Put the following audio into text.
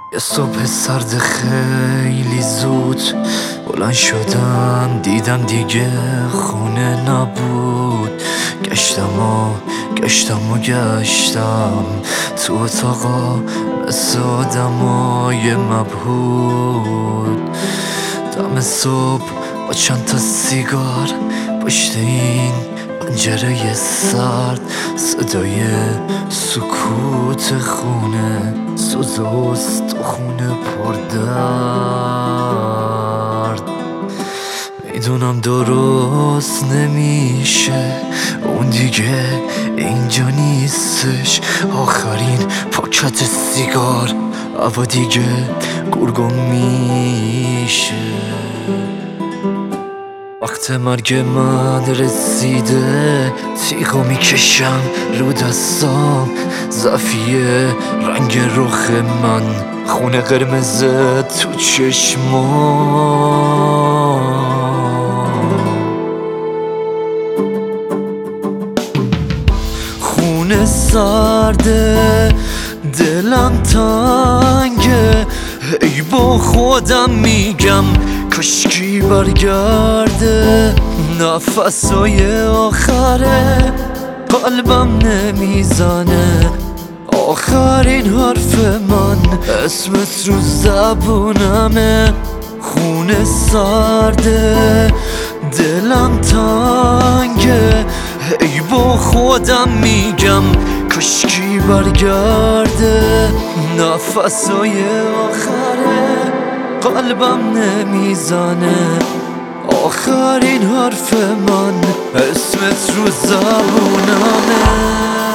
یه صبح سرد خیلی زود بلند شدم، دیدم دیگه خونه نبود. گشتم و گشتم تو اتاقا مثل آدمای مبهود. دم صبح با چند تا سیگار پشت این پنجره سرد، صدای سکوت خونه، سوز استخونه پر درد. میدونم درست نمیشه، اون دیگه اینجا نیستش. آخرین پاکت سیگار هوا دیگه گرگم میشه. وقت مرگ من رسیده، تیغو میکشم رو دستام، زفیه رنگ رخ من، خونه قرمز تو چشمام. خونه سرده، دلم تنگه، ای با خودم میگم کاشکی برگرده. نفسای آخره قلبم نمیزنه، آخرین حرف من اسمت رو زبونمه. خونه سرده، دلم تنگه، ای با خودم میگم کاشکی برگرده. نفسای آخره قلبم نمیزنه، آخرین حرف من اسمت رو زبونمه.